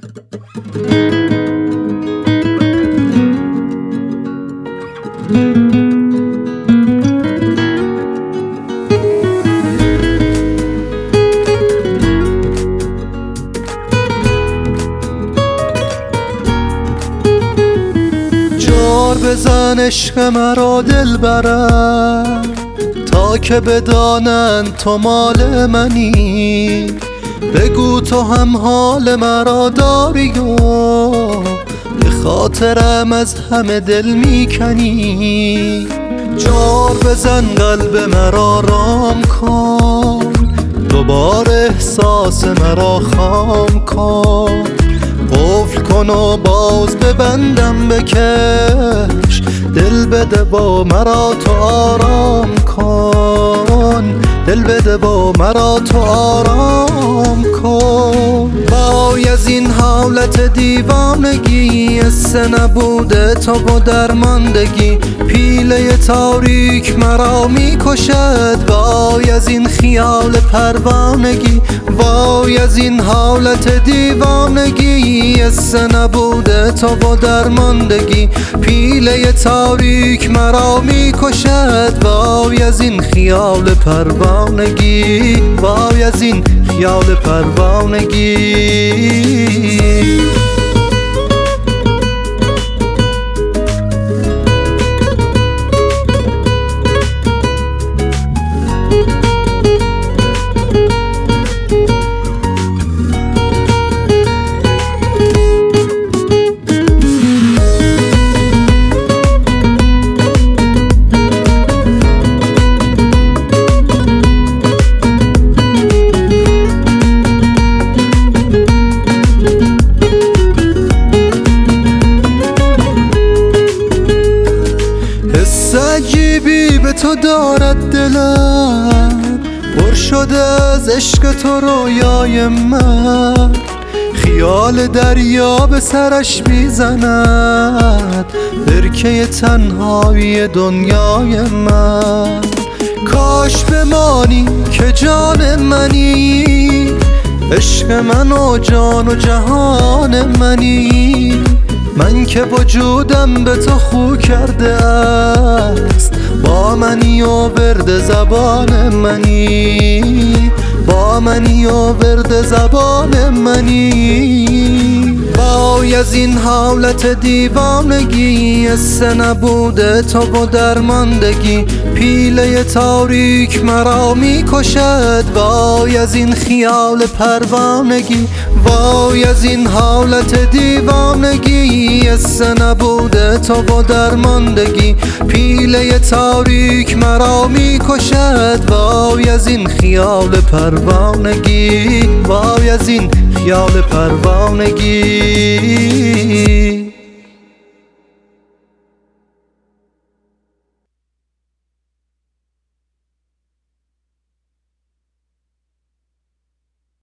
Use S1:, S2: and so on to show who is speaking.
S1: جار بزن عشق مرا دل برم تا که بدانند تو مال منی. بگو تو هم حال مرا داری و به خاطرم از همه دل میکنی. جار بزن قلب مرا رام کن، دوباره احساس مرا خام کن. قفل کن و باز ببندم بکش، دل بده با مرا تو آرام کن. دل بده با مرا تو آرام کن. وای از این حالت دیوانگی، قصه نبوده تو و درماندگی. پیله تاریک مرا میکشد، وای از این خیال پروانگی. وای از این حالت دیوانگی، قصه نبوده تو و درماندگی. پیله تاریک مرا میکشد، وای از این خیال پروانگی. وای از این خیال پروانگی. عجیبی به تو دارد دلم، پر شده از عشق تو رویای من. خیال دریا به سرش میزند، برکه تنهایی دنیای من. کاش بمانی که جان منی، عشق من و جان و جهان منی. من که وجودم به تو خو کرده است، با منی و ورد زبان منی. با منی و ورد زبان منی. وای از این حالت دیوانگی، قصه نبوده تو و درماندگی. پیله تاریک مرا میکشد، وای از این خیال پروانگی. وای از این حالت دیوانگی، قصه نبوده تو و درماندگی. پیله تاریک مرا میکشد، وای از این خیال پروانگی. وای از این خیال پروانگی.